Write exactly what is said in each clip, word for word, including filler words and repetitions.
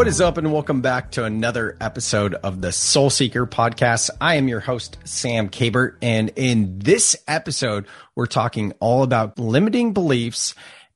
What is up, and welcome back to another episode of the Soul Seeker podcast. I am your host, Sam Kabert, and in this episode, we're talking all about limiting beliefs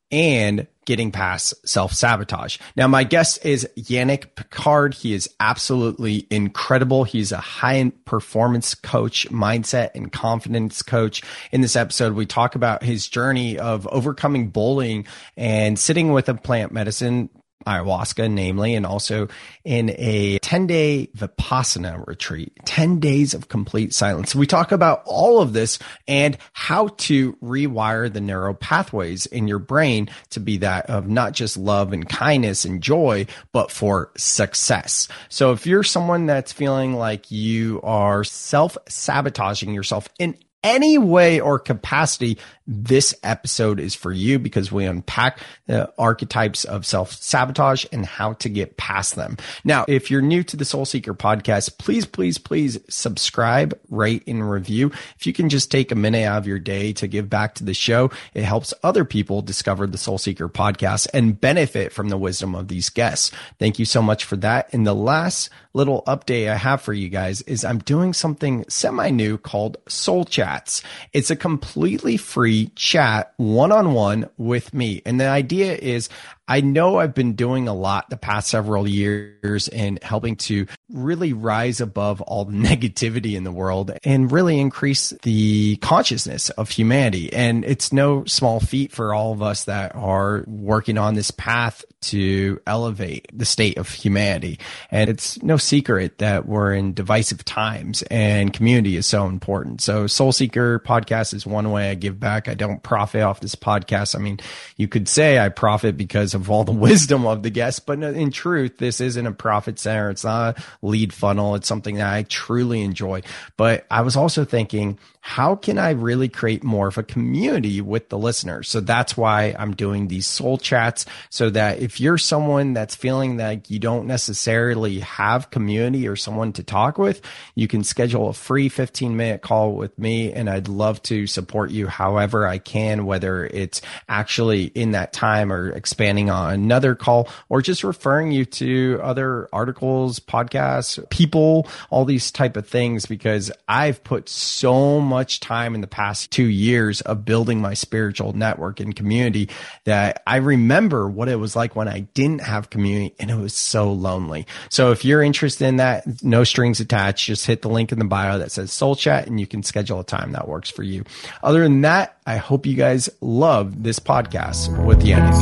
and getting past self-sabotage. Now, my guest is Yannick Picard. He is absolutely incredible. He's a high-performance coach, mindset and confidence coach. In this episode, we talk about his journey of overcoming bullying and sitting with a plant medicine, ayahuasca, namely, and also in a ten-day Vipassana retreat, ten days of complete silence. We talk about all of this and how to rewire the neural pathways in your brain to be that of not just love and kindness and joy, but for success. So if you're someone that's feeling like you are self-sabotaging yourself in any way or capacity, this episode is for you, because we unpack the archetypes of self-sabotage and how to get past them. Now, if you're new to the Soul Seeker podcast, please, please, please subscribe, rate, and review. If you can just take a minute out of your day to give back to the show, it helps other people discover the Soul Seeker podcast and benefit from the wisdom of these guests. Thank you so much for that. And the last little update I have for you guys is I'm doing something semi-new called Soul Chats. It's a completely free chat one-on-one with me. And the idea is, I know I've been doing a lot the past several years in helping to really rise above all the negativity in the world and really increase the consciousness of humanity. And it's no small feat for all of us that are working on this path to elevate the state of humanity. And it's no secret that we're in divisive times and community is so important. So Soul Seeker podcast is one way I give back. I don't profit off this podcast. I mean, you could say I profit because of all the wisdom of the guests, but in truth, this isn't a profit center. It's not a lead funnel. It's something that I truly enjoy. But I was also thinking, how can I really create more of a community with the listeners? So that's why I'm doing these soul chats, so that if you're someone that's feeling like you don't necessarily have community or someone to talk with, you can schedule a free fifteen minute call with me. And I'd love to support you however I can, whether it's actually in that time or expanding on another call or just referring you to other articles, podcasts, people, all these type of things, because I've put so much much time in the past two years of building my spiritual network and community that I remember what it was like when I didn't have community, and it was so lonely. So if you're interested in that, no strings attached, just hit the link in the bio that says Soul Chat and you can schedule a time that works for you. Other than that, I hope you guys love this podcast with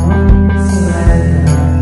Yannick.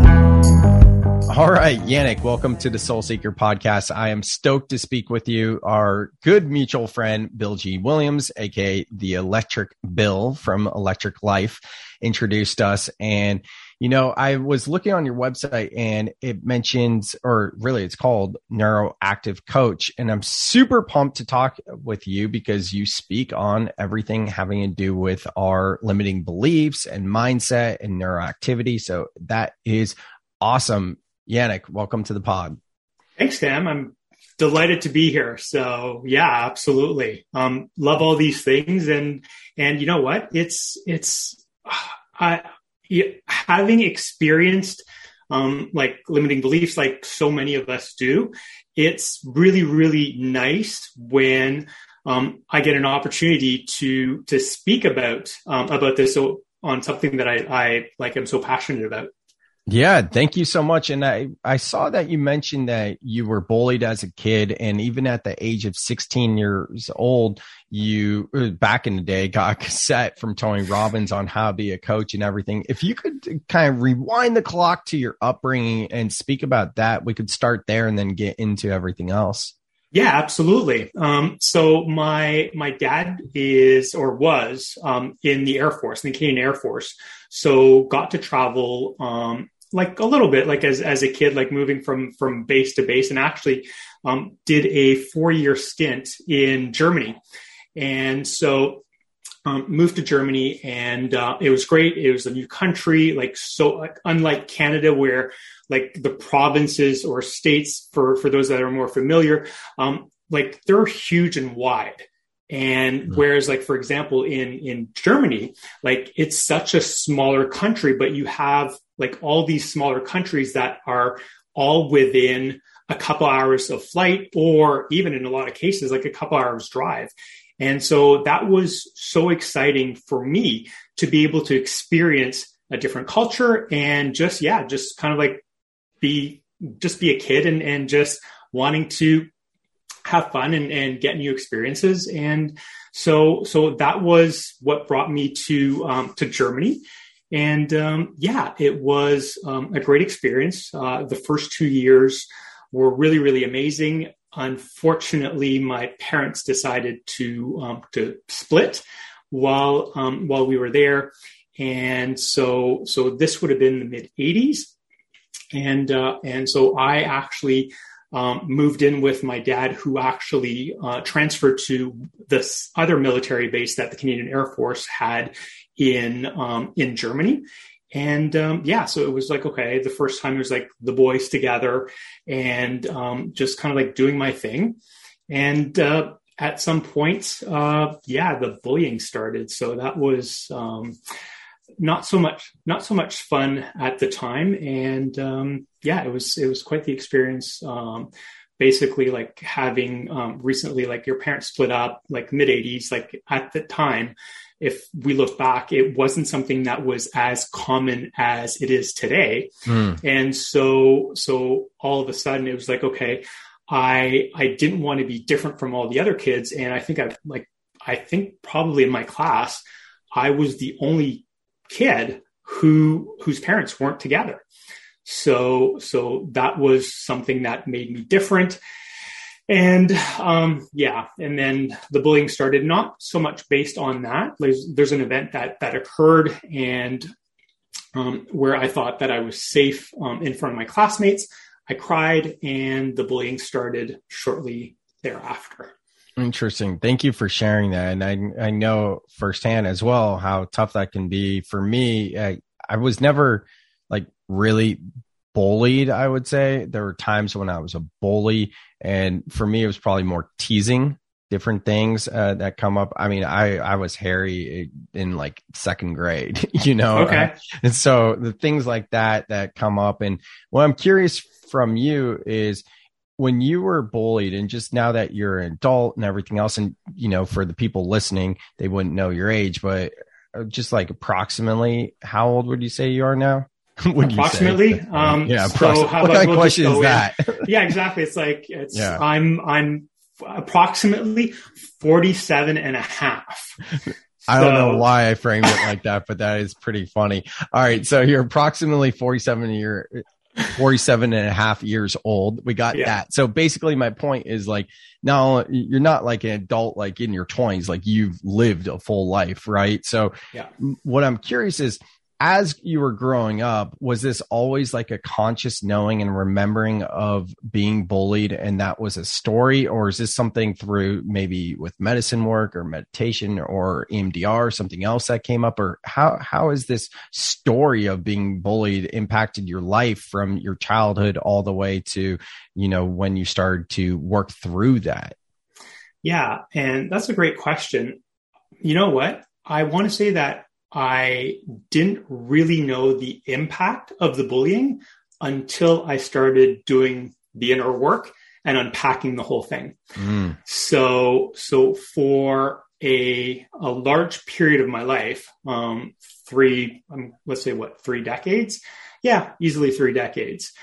All right, Yannick, welcome to the Soul Seeker podcast. I am stoked to speak with you. Our good mutual friend, Bill G. Williams, aka the Electric Bill from Electric Life, introduced us. And, you know, I was looking on your website and it mentions, or really it's called Neuroactive Coach. And I'm super pumped to talk with you because you speak on everything having to do with our limiting beliefs and mindset and neuroactivity. So that is awesome. Yannick, welcome to the pod. Thanks, Sam. I'm delighted to be here. So yeah, absolutely. Um, love all these things. And, and you know what? It's, it's, uh, having experienced, um, like limiting beliefs, like so many of us do, it's really, really nice when, um, I get an opportunity to, to speak about, um, about this so, on something that I, I like, I'm so passionate about. Yeah, thank you so much. And I, I saw that you mentioned that you were bullied as a kid, and even at the age of sixteen years old, you, back in the day, got a cassette from Tony Robbins on how to be a coach and everything. If you could kind of rewind the clock to your upbringing and speak about that, we could start there and then get into everything else. Yeah, absolutely. Um, so my, my dad is, or was, um, in the Air Force, in the Canadian Air Force. So got to travel, um, like a little bit, like as, as a kid, like moving from, from base to base, and actually, um, did a four year stint in Germany. And so, um, moved to Germany, and, uh, it was great. It was a new country, like, so like, unlike Canada, where like the provinces or states, for, for those that are more familiar, um, like they're huge and wide. And mm-hmm. whereas like, for example, in, in Germany, like it's such a smaller country, but you have like all these smaller countries that are all within a couple hours of flight, or even in a lot of cases, like a couple hours drive. And so that was so exciting for me to be able to experience a different culture and just, yeah, just kind of like be, just be a kid and, and just wanting to have fun and, and get new experiences. And so, so that was what brought me to, um, to Germany. And, um, yeah, it was, um, a great experience. Uh, the first two years were really, really amazing. Unfortunately, my parents decided to, um, to split while, um, while we were there. And so, so this would have been the mid eighties. And, uh, and so I actually, um, moved in with my dad, who actually, uh, transferred to this other military base that the Canadian Air Force had in, um, in Germany. And, um, yeah, so it was like, okay, the first time it was like the boys together and, um, just kind of like doing my thing. And, uh, at some point, uh, yeah, the bullying started. So that was, um, not so much, not so much fun at the time. And, um, yeah, it was, it was quite the experience. Um, basically like having, um, recently, like your parents split up like mid eighties, like at the time, if we look back, it wasn't something that was as common as it is today. Mm. And so, so all of a sudden it was like, okay, I, I didn't want to be different from all the other kids. And I think I like, I think probably in my class, I was the only kid who, whose parents weren't together. So, so that was something that made me different. And, um, yeah. And then the bullying started, not so much based on that. There's, there's an event that, that occurred and, um, where I thought that I was safe, um, in front of my classmates. I cried and the bullying started shortly thereafter. Interesting. Thank you for sharing that. And I, I know firsthand as well how tough that can be for me. I, I was never like really bullied, I would say. There were times when I was a bully, and for me, it was probably more teasing different things uh, that come up. I mean, I, I was hairy in like second grade, you know? Okay. Uh, and so the things like that, that come up. And what I'm curious from you is, when you were bullied, and just now that you're an adult and everything else, and, you know, for the people listening, they wouldn't know your age, but just like approximately, how old would you say you are now? Approximately. Um, yeah. So how what about kind of we'll question is that? Yeah, exactly. It's like, it's, yeah. I'm, I'm approximately forty-seven and a half. I don't know why I framed it like that, but that is pretty funny. All right. So you're approximately forty-seven year, forty-seven and a half years old. We got yeah. that. So basically my point is like, now you're not like an adult, like in your twenties, like you've lived a full life. Right. So yeah. what I'm curious is, as you were growing up, was this always like a conscious knowing and remembering of being bullied, and that was a story? Or is this something through maybe with medicine work or meditation or E M D R, or something else that came up? Or how, how has this story of being bullied impacted your life from your childhood all the way to, you know, when you started to work through that? Yeah. And that's a great question. You know what? I want to say that I didn't really know the impact of the bullying until I started doing the inner work and unpacking the whole thing. Mm. So, so for a, a large period of my life, um, three, um, let's say what, three decades? Yeah, easily three decades.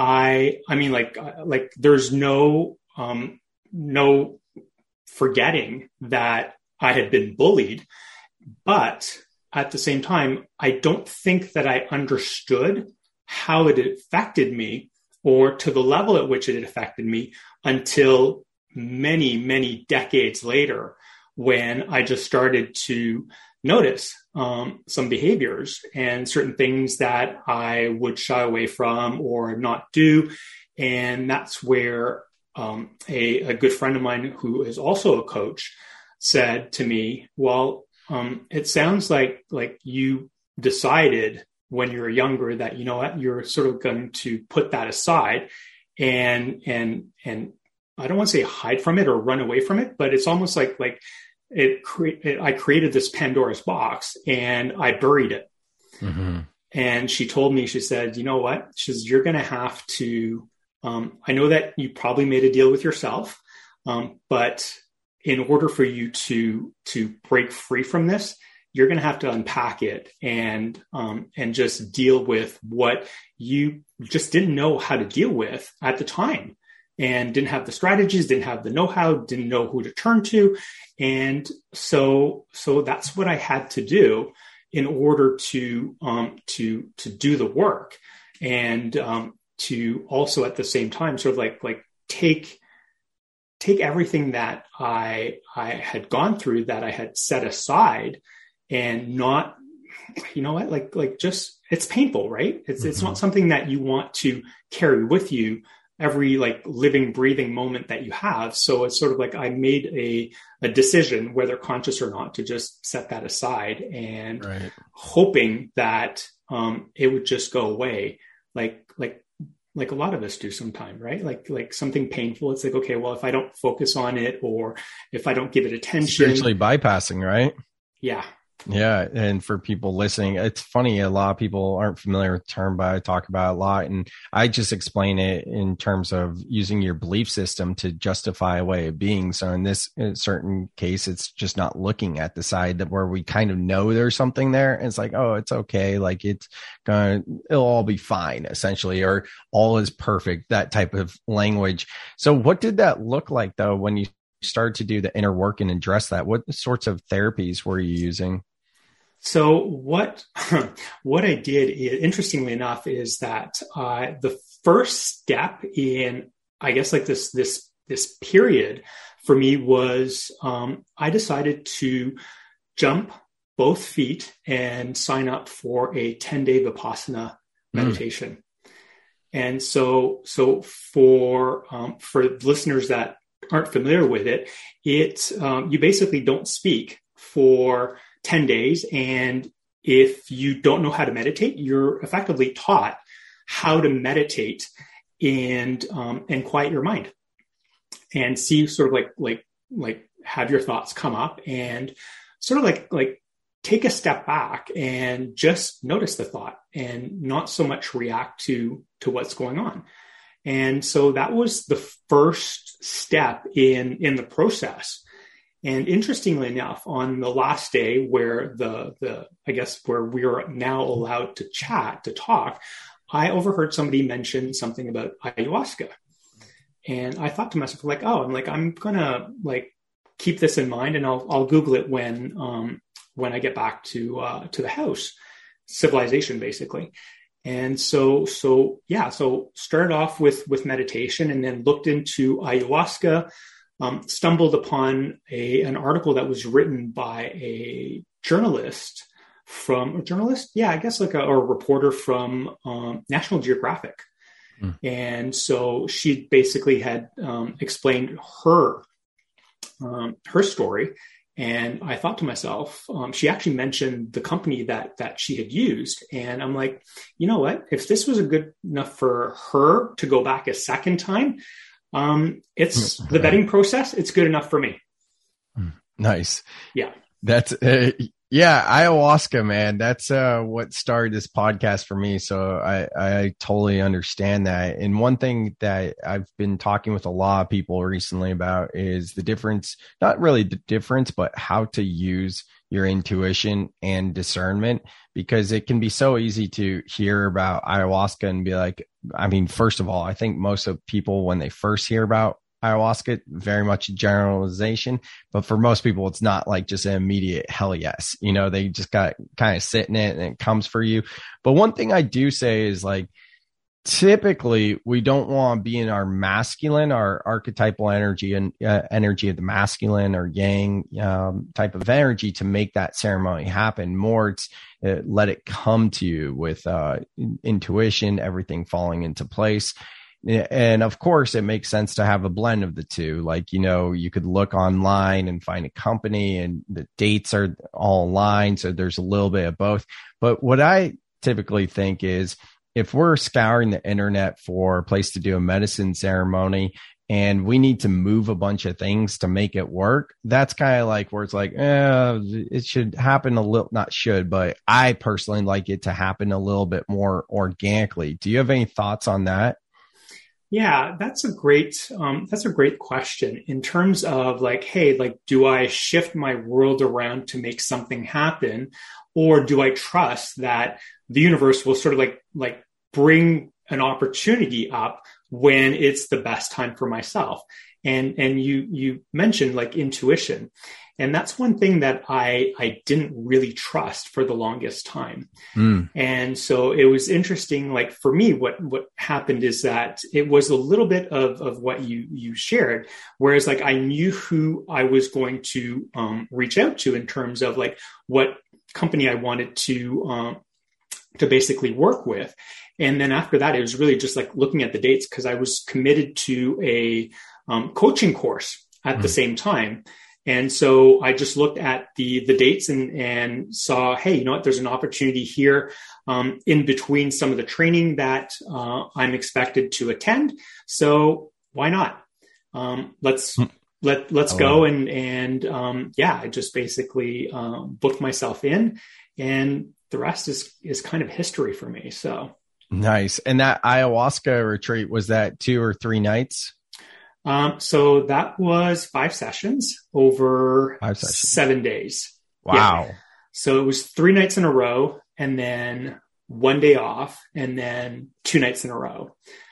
I, I mean, like, like there's no, um, no forgetting that I had been bullied, but at the same time, I don't think that I understood how it affected me, or to the level at which it affected me, until many, many decades later, when I just started to notice um, some behaviors and certain things that I would shy away from or not do. And that's where um, a, a good friend of mine, who is also a coach, said to me, well, Um, it sounds like, like you decided when you were younger that, you know what, you're sort of going to put that aside and, and, and I don't want to say hide from it or run away from it, but it's almost like, like it, cre- it I created this Pandora's box and I buried it. Mm-hmm. And she told me, she said, you know what? She says, you're going to have to, um, I know that you probably made a deal with yourself, um, but in order for you to, to break free from this, you're going to have to unpack it and, um, and just deal with what you just didn't know how to deal with at the time, and didn't have the strategies, didn't have the know-how, didn't know who to turn to. And so, so that's what I had to do in order to, um, to, to do the work, and, um, to also at the same time, sort of like, like take, take everything that I, I had gone through, that I had set aside, and not, you know what, like, like just, it's painful, right? It's, mm-hmm. it's not something that you want to carry with you every like living, breathing moment that you have. So it's sort of like I made a, a decision, whether conscious or not, to just set that aside, and right. hoping that, um, it would just go away. Like, like, like a lot of us do sometime, right? Like, like something painful. It's like, okay, well, if I don't focus on it, or if I don't give it attention, spiritually bypassing, right? Yeah. Yeah. And for people listening, it's funny. A lot of people aren't familiar with the term, but I talk about it a lot. And I just explain it in terms of using your belief system to justify a way of being. So in this in certain case, it's just not looking at the side that where we kind of know there's something there. And it's like, oh, it's okay. Like it's going to, it'll all be fine essentially, or all is perfect, that type of language. So what did that look like though, when you started to do the inner work and address that? What sorts of therapies were you using? So what, what I did, is, interestingly enough, is that uh, the first step in, I guess, like this, this, this period for me was, um, I decided to jump both feet and sign up for a ten day Vipassana meditation. Mm. And so, so for, um, for listeners that aren't familiar with it, it, um, you basically don't speak for ten days. And if you don't know how to meditate, you're effectively taught how to meditate and, um, and quiet your mind, and see sort of like, like, like have your thoughts come up, and sort of like, like take a step back and just notice the thought, and not so much react to, to what's going on. And so that was the first step in, in the process. And interestingly enough, on the last day where the, the, I guess where we are now allowed to chat, to talk, I overheard somebody mention something about ayahuasca. And I thought to myself, like, oh, I'm like, I'm going to like keep this in mind, and I'll, I'll Google it when, um, when I get back to, uh, to the house, civilization, basically. And so, so yeah, so started off with, with meditation, and then looked into ayahuasca, um, stumbled upon a, an article that was written by a journalist from a journalist. Yeah, I guess like a, or a reporter from, um, National Geographic. Mm. And so she basically had, um, explained her, um, her story. And I thought to myself, um, she actually mentioned the company that, that she had used. And I'm like, you know what, if this was a good enough for her to go back a second time, um, it's the vetting process. It's good enough for me. Nice. Yeah. That's, uh, yeah, ayahuasca, man. That's, uh, what started this podcast for me. So I, I totally understand that. And one thing that I've been talking with a lot of people recently about is the difference, not really the difference, but how to use your intuition and discernment, because it can be so easy to hear about ayahuasca and be like, I mean, first of all, I think most of people, when they first hear about ayahuasca, very much a generalization, but for most people, it's not like just an immediate hell yes. You know, they just got kind of sit in it and it comes for you. But one thing I do say is like, typically we don't want to be in our masculine, our archetypal energy and uh, energy of the masculine or yang um, type of energy to make that ceremony happen. More it's uh, let it come to you with uh, intuition, everything falling into place. And of course, it makes sense to have a blend of the two. Like, you know, you could look online and find a company and the dates are all aligned. So there's a little bit of both. But what I typically think is if we're scouring the internet for a place to do a medicine ceremony and we need to move a bunch of things to make it work. That's kind of like where it's like, eh, it should happen a little, not should, but I personally like it to happen a little bit more organically. Do you have any thoughts on that? Yeah, that's a great, um, that's a great question in terms of like, hey, like, do I shift my world around to make something happen? Or do I trust that the universe will sort of like, like bring an opportunity up when it's the best time for myself? And, and you, you mentioned like intuition. And that's one thing that I, I didn't really trust for the longest time. Mm. And so it was interesting. Like for me, what, what happened is that it was a little bit of, of what you, you shared, whereas like I knew who I was going to um, reach out to in terms of like what company I wanted to, um, to basically work with. And then after that, it was really just like looking at the dates because I was committed to a um, coaching course at mm. the same time. And so I just looked at the the dates and, and saw, hey, you know what, there's an opportunity here um, in between some of the training that uh, I'm expected to attend. So why not? Um, let's let let's oh, go wow. and and um, yeah, I just basically um, booked myself in, and the rest is is kind of history for me. So nice. And that ayahuasca retreat, was that two or three nights? Um, so that was five sessions over five sessions. seven days. Wow. Yeah. So it was three nights in a row and then one day off and then two nights in a row.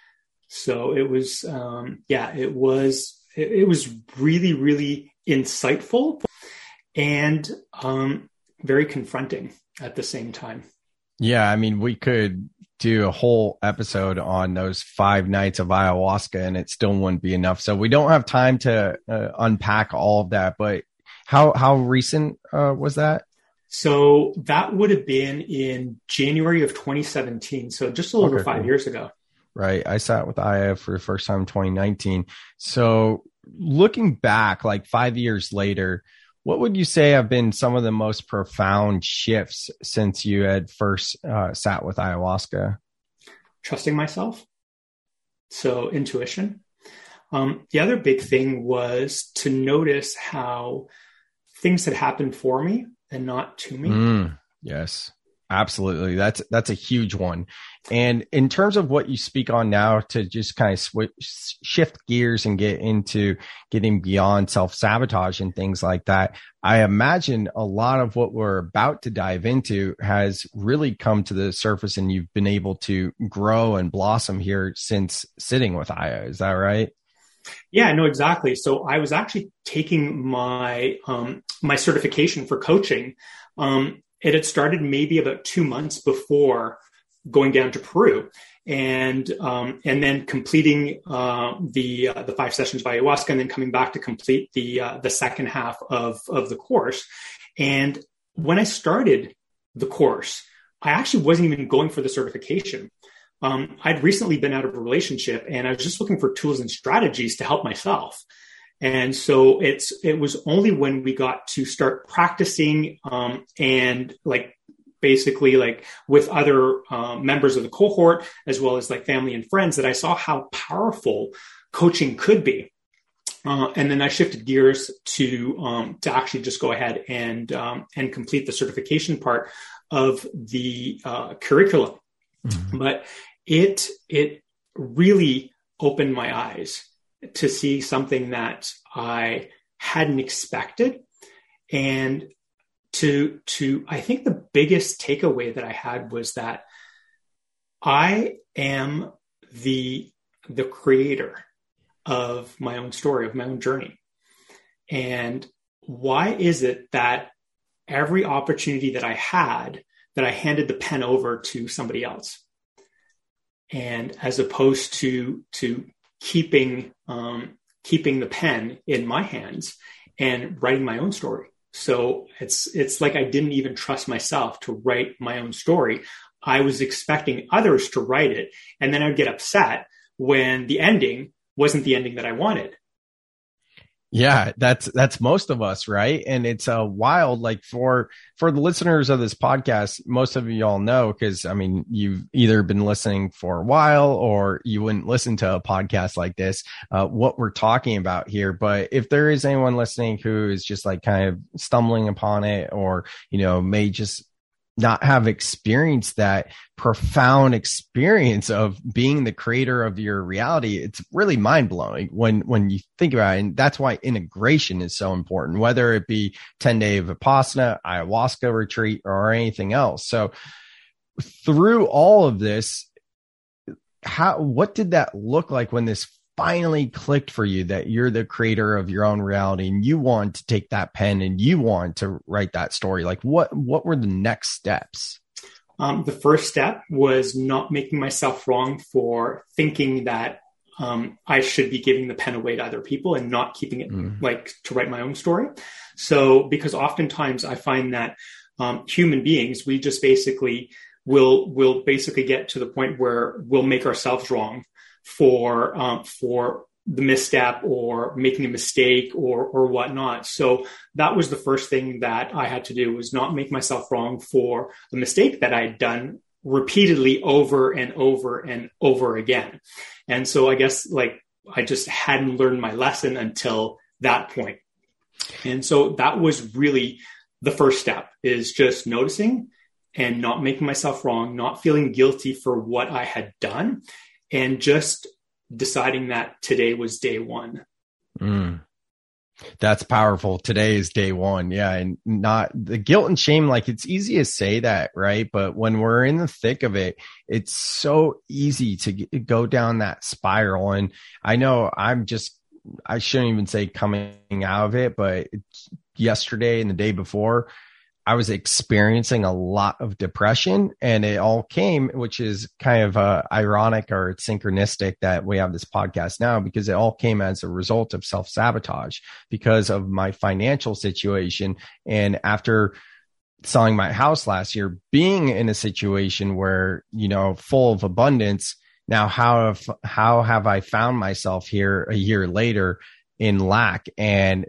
So it was, um, yeah, it was, it, it was really, really insightful and, um, very confronting at the same time. Yeah. I mean, we could do a whole episode on those five nights of ayahuasca and it still wouldn't be enough. So we don't have time to uh, unpack all of that, but how, how recent uh, was that? So that would have been in January of twenty seventeen. So just a little okay, over five cool. years ago. Right. I sat with Aya for the first time in twenty nineteen. So looking back, like five years later, what would you say have been some of the most profound shifts since you had first uh, sat with ayahuasca? Trusting myself. So intuition. Um, the other big thing was to notice how things had happened for me and not to me. Mm, yes, absolutely. That's, that's a huge one. And in terms of what you speak on now, to just kind of switch, shift gears and get into getting beyond self-sabotage and things like that, I imagine a lot of what we're about to dive into has really come to the surface and you've been able to grow and blossom here since sitting with Aya. Is that right? Yeah, no, exactly. So I was actually taking my, um, my certification for coaching. Um, it had started maybe about two months before going down to Peru and, um, and then completing, uh, the, uh, the five sessions of ayahuasca and then coming back to complete the, uh, the second half of, of the course. And when I started the course, I actually wasn't even going for the certification. Um, I'd recently been out of a relationship and I was just looking for tools and strategies to help myself. And so it's, it was only when we got to start practicing, um, and like, basically like with other uh, members of the cohort, as well as like family and friends, that I saw how powerful coaching could be. Uh, and then I shifted gears to, um, to actually just go ahead and, um, and complete the certification part of the uh, curriculum. Mm-hmm. But it, it really opened my eyes to see something that I hadn't expected. And To, to, I think the biggest takeaway that I had was that I am the, the creator of my own story, of my own journey. And why is it that every opportunity that I had, that I handed the pen over to somebody else? And as opposed to, to keeping, um, keeping the pen in my hands and writing my own story. So it's, it's like I didn't even trust myself to write my own story. I was expecting others to write it. And then I'd get upset when the ending wasn't the ending that I wanted. Yeah, that's that's most of us, right? And it's a uh, wild, like for for the listeners of this podcast, most of you all know, because I mean, you've either been listening for a while or you wouldn't listen to a podcast like this, uh, what we're talking about here. But if there is anyone listening who is just like kind of stumbling upon it, or, you know, may just not have experienced that profound experience of being the creator of your reality, it's really mind blowing when, when you think about it. And that's why integration is so important, whether it be ten day Vipassana, ayahuasca retreat, or anything else. So through all of this, how, what did that look like when this finally clicked for you that you're the creator of your own reality and you want to take that pen and you want to write that story? Like what, what were the next steps? Um, the first step was not making myself wrong for thinking that um, I should be giving the pen away to other people and not keeping it mm. like to write my own story. So, because oftentimes I find that um, human beings, we just basically will, will basically get to the point where we'll make ourselves wrong for, um, for the misstep or making a mistake or, or whatnot. So that was the first thing that I had to do, was not make myself wrong for the mistake that I had done repeatedly over and over and over again. And so I guess like I just hadn't learned my lesson until that point. And so that was really the first step, is just noticing and not making myself wrong, not feeling guilty for what I had done, and just deciding that today was day one. Mm. That's powerful. Today is day one. Yeah. And not the guilt and shame. Like, it's easy to say that, right? But when we're in the thick of it, it's so easy to get, go down that spiral. And I know I'm just, I shouldn't even say coming out of it, but yesterday and the day before, I was experiencing a lot of depression, and it all came, which is kind of uh, ironic or it's synchronistic that we have this podcast now, because it all came as a result of self-sabotage because of my financial situation. And after selling my house last year, being in a situation where, you know, full of abundance, now how have, how have I found myself here a year later in lack and,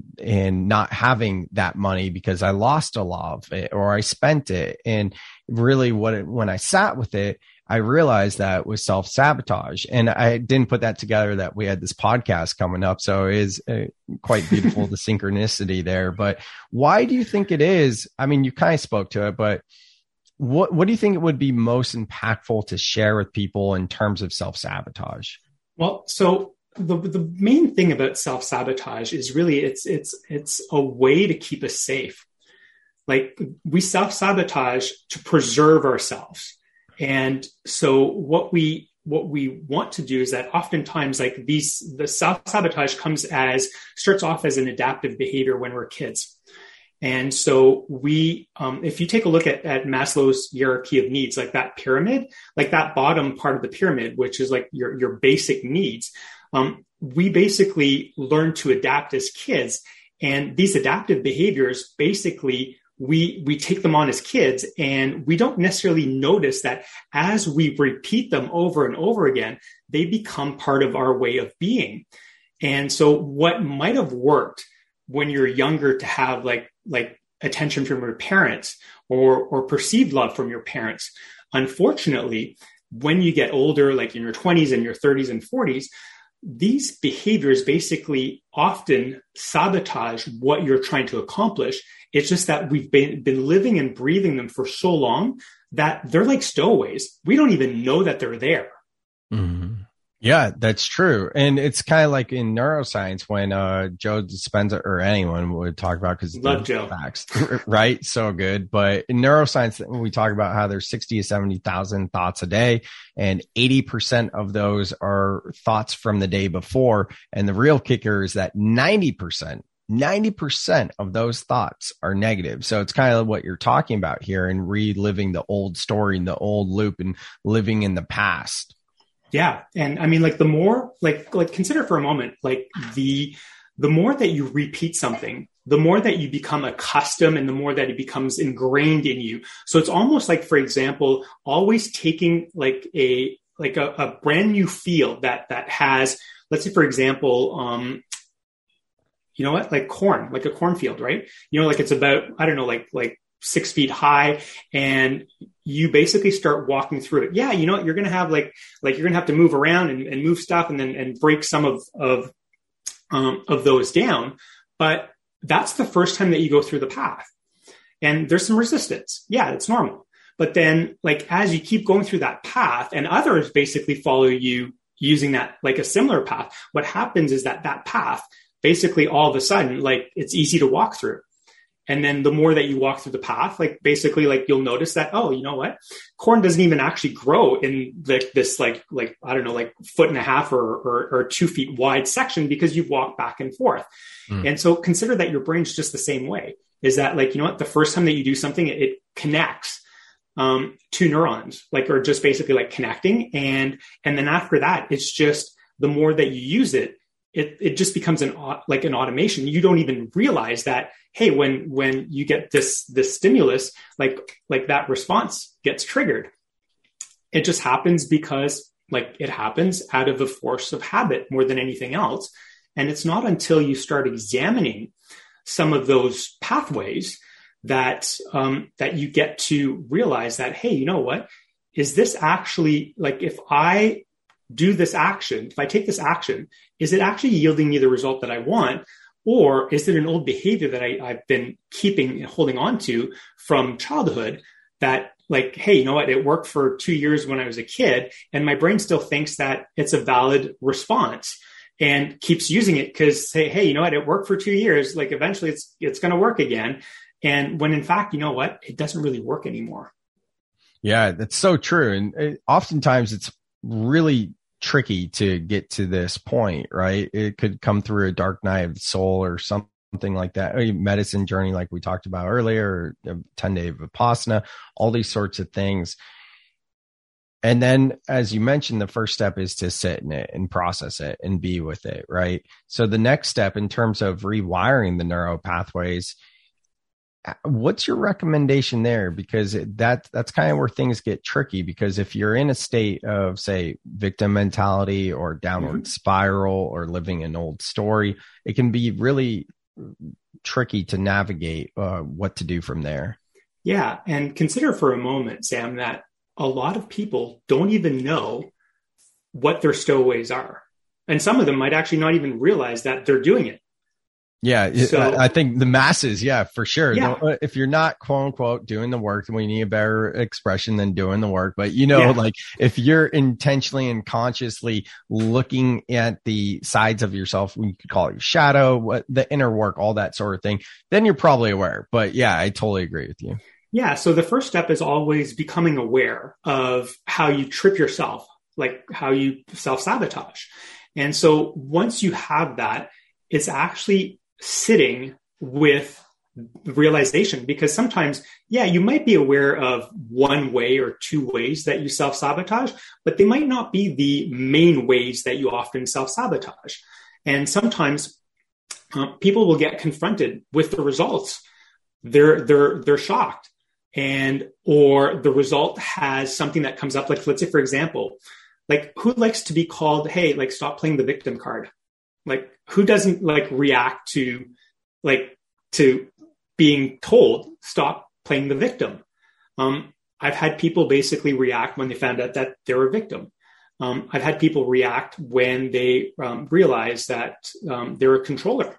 and not having that money because I lost a lot of it or I spent it. And really what it, when I sat with it, I realized that it was self-sabotage, and I didn't put that together that we had this podcast coming up. So it is uh, quite beautiful, the synchronicity there. But why do you think it is? I mean, you kind of spoke to it, but what, what do you think it would be most impactful to share with people in terms of self-sabotage? Well, so The the main thing about self-sabotage is really it's it's it's a way to keep us safe. Like, we self-sabotage to preserve ourselves. And so what we what we want to do is that oftentimes, like, these the self-sabotage comes as starts off as an adaptive behavior when we're kids. And so we, um, if you take a look at, at Maslow's hierarchy of needs, like that pyramid, like that bottom part of the pyramid, which is like your your basic needs. Um, we basically learn to adapt as kids, and these adaptive behaviors, basically, we, we take them on as kids, and we don't necessarily notice that as we repeat them over and over again, they become part of our way of being. And so what might have worked when you're younger to have like, like attention from your parents or, or perceived love from your parents, unfortunately, when you get older, like in your twenties and your thirties and forties, these behaviors basically often sabotage what you're trying to accomplish. It's just that we've been, been living and breathing them for so long that they're like stowaways. We don't even know that they're there. Mm-hmm. Yeah, that's true. And it's kind of like in neuroscience when uh, Joe Dispenza or anyone would talk about, because love Joe facts, right? So good. But in neuroscience, we talk about how there's sixty to seventy thousand thoughts a day, and eighty percent of those are thoughts from the day before. And the real kicker is that ninety percent ninety percent of those thoughts are negative. So it's kind of what you're talking about here, and reliving the old story and the old loop and living in the past. Yeah. And I mean, like the more like, like consider for a moment, like the, the more that you repeat something, the more that you become accustomed and the more that it becomes ingrained in you. So it's almost like, for example, always taking like a, like a, a brand new field that, that has, let's say, for example, um, you know what, like corn, like a cornfield, right? You know, like it's about, I don't know, like, like six feet high, and you basically start walking through it. Yeah. You know what, you're going to have like, like you're going to have to move around and, and move stuff and then, and break some of, of, um, of those down. But that's the first time that you go through the path, and there's some resistance. Yeah, it's normal. But then like, as you keep going through that path and others basically follow you using that, like a similar path, what happens is that that path basically all of a sudden, like it's easy to walk through. And then the more that you walk through the path, like basically like you'll notice that, oh, you know what? Corn doesn't even actually grow in like this, like, like, I don't know, like foot and a half or, or, or two feet wide section because you've walked back and forth. Mm. And so consider that your brain's just the same way, is that like, you know what? The first time that you do something, it, it connects um, two neurons, like, or just basically like connecting. And, and then after that, it's just the more that you use it, it, it just becomes an, like an automation. You don't even realize that, hey, when, when you get this, this stimulus, like, like that response gets triggered. It just happens because like it happens out of the force of habit more than anything else. And it's not until you start examining some of those pathways that, um, that you get to realize that, hey, you know what, is this actually like, if I do this action, if I take this action, is it actually yielding me the result that I want? Or is it an old behavior that I, I've been keeping and holding on to from childhood that like, hey, you know what, it worked for two years when I was a kid, and my brain still thinks that it's a valid response and keeps using it because, hey, hey, you know what, it worked for two years. Like eventually it's, it's going to work again. And when in fact, you know what, it doesn't really work anymore. Yeah, that's so true. And it, oftentimes it's really tricky to get to this point, right? It could come through a dark night of the soul or something like that, a medicine journey like we talked about earlier, or a ten day Vipassana, all these sorts of things. And then, as you mentioned, the first step is to sit in it and process it and be with it, right? So the next step in terms of rewiring the neural pathways, what's your recommendation there? Because that that's kind of where things get tricky, because if you're in a state of, say, victim mentality or downward mm-hmm. spiral or living an old story, it can be really tricky to navigate uh, what to do from there. Yeah. And consider for a moment, Sam, that a lot of people don't even know what their stowaways are. And some of them might actually not even realize that they're doing it. Yeah, so, I think the masses, yeah, for sure. Yeah. If you're not, quote unquote, doing the work, then we need a better expression than doing the work. But, you know, yeah. like if you're intentionally and consciously looking at the sides of yourself, we could call it your shadow, what the inner work, all that sort of thing, then you're probably aware. But yeah, I totally agree with you. Yeah. So the first step is always becoming aware of how you trip yourself, like how you self-sabotage. And so once you have that, it's actually sitting with realization, because sometimes, yeah, you might be aware of one way or two ways that you self-sabotage, but they might not be the main ways that you often self-sabotage. And sometimes uh, people will get confronted with the results. They're, they're, they're shocked. And, or the result has something that comes up, like, let's say, for example, like, who likes to be called, hey, like, stop playing the victim card? Like, who doesn't like react to like to being told stop playing the victim? Um, I've had people basically react when they found out that they're a victim. Um, I've had people react when they um, realize that um, they're a controller.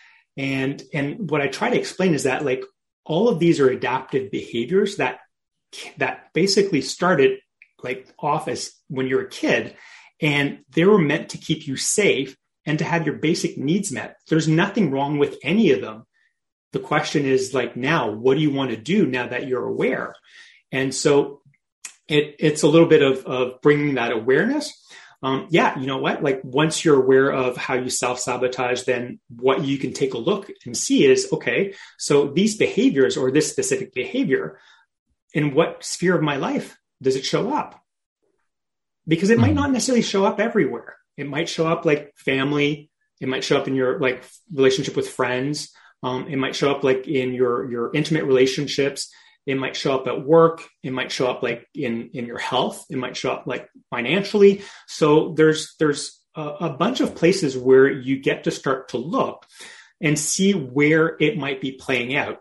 And and what I try to explain is that like all of these are adaptive behaviors that that basically started like off as when you're a kid, and they were meant to keep you safe and to have your basic needs met. There's nothing wrong with any of them. The question is like, now, what do you want to do now that you're aware? And so it, it's a little bit of, of bringing that awareness. Um, yeah, you know what? Like once you're aware of how you self-sabotage, then what you can take a look and see is, okay, so these behaviors or this specific behavior, in what sphere of my life does it show up? Because it might not necessarily show up everywhere. It might show up like family. It might show up in your like relationship with friends. Um, it might show up like in your, your intimate relationships. It might show up at work. It might show up like in, in your health. It might show up like financially. So there's, there's a, a bunch of places where you get to start to look and see where it might be playing out.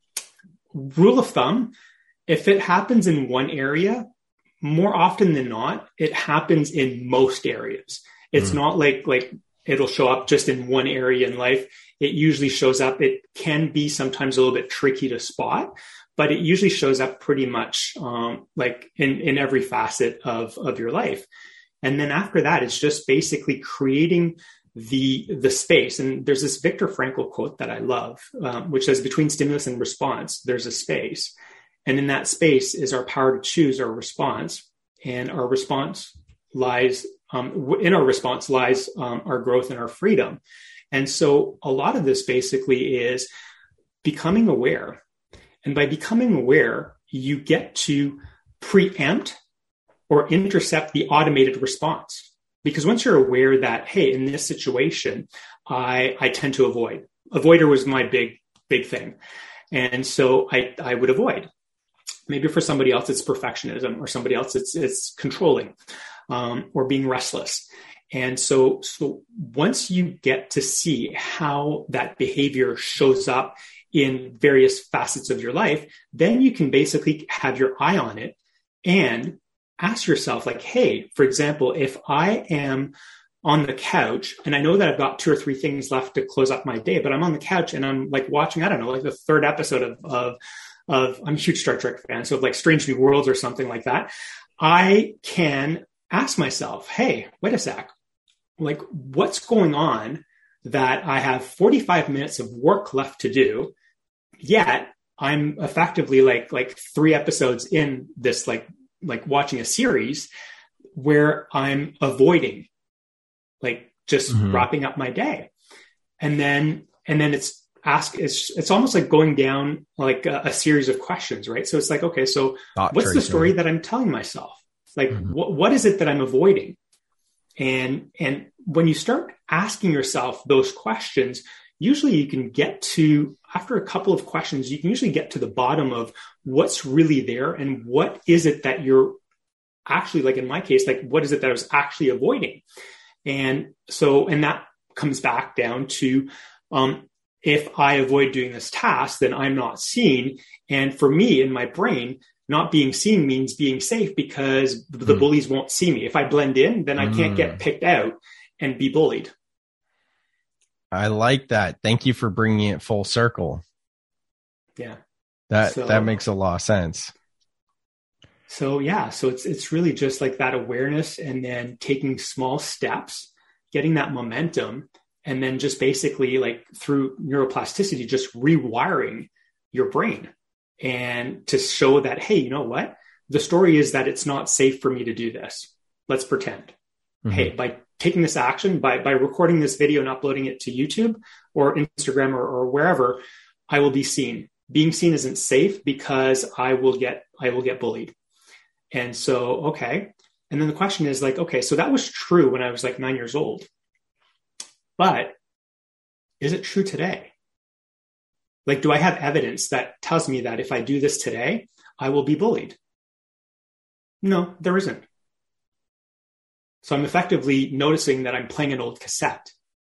Rule of thumb, if it happens in one area, more often than not, it happens in most areas. It's mm. not like, like it'll show up just in one area in life. It usually shows up. It can be sometimes a little bit tricky to spot, but it usually shows up pretty much um, like in, in every facet of, of your life. And then after that, it's just basically creating the, the space. And there's this Viktor Frankl quote that I love, um, which says, between stimulus and response, there's a space. And in that space is our power to choose our response. And our response lies, um, in our response lies um, our growth and our freedom. And so a lot of this basically is becoming aware. And by becoming aware, you get to preempt or intercept the automated response. Because once you're aware that, hey, in this situation, I, I tend to avoid. Avoider was my big, big thing. And so I, I would avoid. Maybe for somebody else, it's perfectionism, or somebody else, it's, it's controlling, um, or being restless. And so, so once you get to see how that behavior shows up in various facets of your life, then you can basically have your eye on it and ask yourself, like, hey, for example, if I am on the couch and I know that I've got two or three things left to close up my day, but I'm on the couch and I'm like watching, I don't know, like the third episode of, of, of I'm a huge Star Trek fan. So like Strange New Worlds or something like that. I can ask myself, hey, wait a sec. Like, what's going on that I have forty-five minutes of work left to do, yet I'm effectively like, like three episodes in this, like, like watching a series where I'm avoiding, like just mm-hmm. wrapping up my day. And then, and then it's ask, it's, it's almost like going down like a, a series of questions, right? So it's like, okay, so Thought what's tracing. The story that I'm telling myself? Like, mm-hmm. what, what is it that I'm avoiding? And, and when you start asking yourself those questions, usually you can get to, after a couple of questions, you can usually get to the bottom of what's really there and what is it that you're actually, like in my case, like what is it that I was actually avoiding? And so, and that comes back down to, um, if I avoid doing this task, then I'm not seen. And for me, in my brain, not being seen means being safe because the mm. bullies won't see me. If I blend in, then I mm. can't get picked out and be bullied. I like that. Thank you for bringing it full circle. Yeah. That, so, that makes a lot of sense. So yeah, so it's, it's really just like that awareness and then taking small steps, getting that momentum, and then just basically like through neuroplasticity, just rewiring your brain. And to show that, hey, you know what? The story is that it's not safe for me to do this. Let's pretend. Mm-hmm. Hey, by taking this action, by, by recording this video and uploading it to YouTube or Instagram or, or wherever, I will be seen. Being seen isn't safe because I will get, I will get bullied. And so, okay. And then the question is like, okay, so that was true when I was like nine years old, but is it true today? Like, do I have evidence that tells me that if I do this today, I will be bullied? No, there isn't. So I'm effectively noticing that I'm playing an old cassette.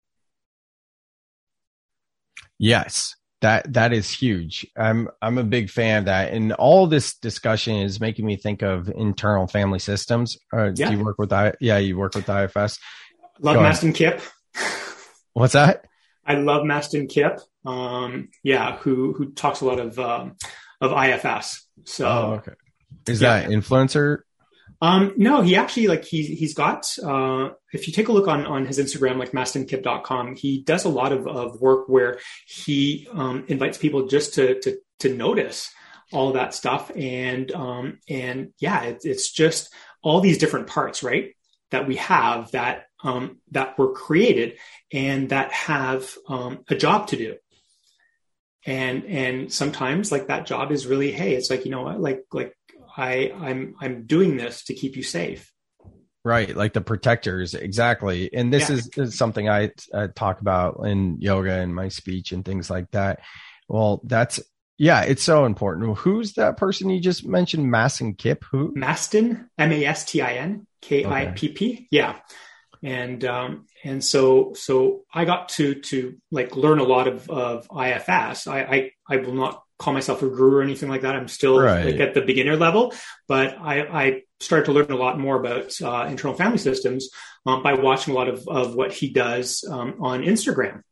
Yes, that that is huge. I'm I'm a big fan of that. And all this discussion is making me think of internal family systems. Uh, yeah. Do you work with I? Yeah, you work with I F S. Love Mastin Kipp. What's that? I love Mastin Kipp. Um, yeah, who who talks a lot of um, of I F S. So, oh, okay. Is yeah. that influencer? Um, no, he actually like he he's got. Uh, if you take a look on on his Instagram, like mastin kipp dot com, he does a lot of, of work where he um, invites people just to to to notice all that stuff, and um, and yeah, it, it's just all these different parts, right, that we have that um, that were created and that have um, a job to do. And, and sometimes like that job is really, hey, it's like, you know what, like, like I, I'm, I'm doing this to keep you safe. Right. Like the protectors. Exactly. And this yeah. is, is something I, I talk about in yoga and my speech and things like that. Well, that's, yeah, it's so important. Who's that person you just mentioned? Mastin Kipp? Who? Mastin, M A S T I N K I P P. Okay. Yeah. And, um, and so, so I got to, to like learn a lot of, of I F S. I, I, I will not call myself a guru or anything like that. I'm still right. like at the beginner level, but I, I started to learn a lot more about uh, internal family systems um, by watching a lot of, of what he does um, on Instagram.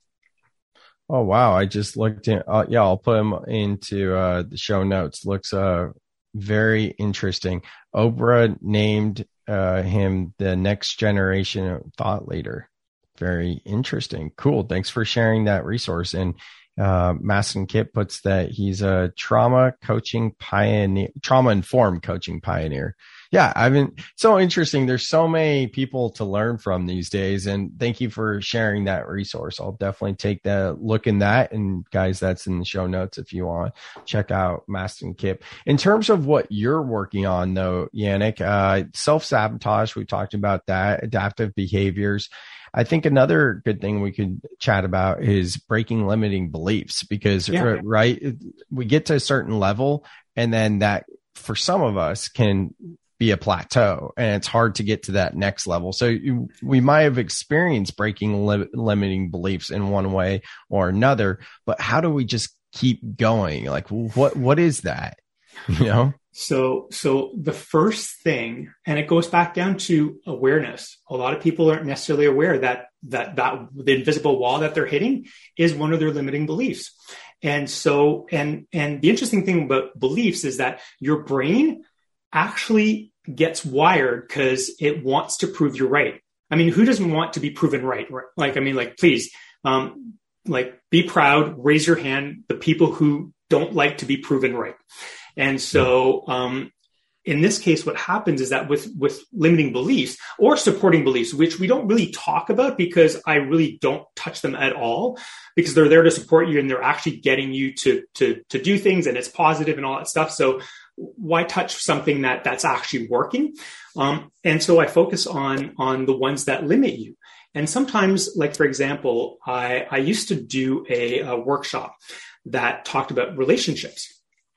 Oh, wow. I just looked in. Uh, yeah, I'll put him into uh, the show notes. Looks uh, very interesting. Oprah named uh, him the next generation thought leader. Very interesting. Cool. Thanks for sharing that resource. And uh, Mastin Kipp puts that he's a trauma coaching pioneer, trauma informed coaching pioneer. Yeah, I've been so interesting. There's so many people to learn from these days. And thank you for sharing that resource. I'll definitely take the look in that. And guys, that's in the show notes if you want to check out Mastin Kipp. In terms of what you're working on though, Yannick, uh, self-sabotage, we talked about that, adaptive behaviors. I think another good thing we could chat about is breaking limiting beliefs because, yeah. right, we get to a certain level and then that for some of us can be a plateau and it's hard to get to that next level. So you, we might have experienced breaking li- limiting beliefs in one way or another, but how do we just keep going? Like what, what is that? You know? So, so the first thing, and it goes back down to awareness. A lot of people aren't necessarily aware that, that, that the invisible wall that they're hitting is one of their limiting beliefs. And so, and, and the interesting thing about beliefs is that your brain actually gets wired because it wants to prove you're right. I mean, who doesn't want to be proven right? Like, I mean, like, please, um, like be proud, raise your hand, the people who don't like to be proven right. And so, um, in this case, what happens is that with, with limiting beliefs or supporting beliefs, which we don't really talk about because I really don't touch them at all because they're there to support you and they're actually getting you to, to, to do things and it's positive and all that stuff. So why touch something that that's actually working? Um, and so I focus on, on the ones that limit you. And sometimes, like, for example, I, I used to do a, a workshop that talked about relationships.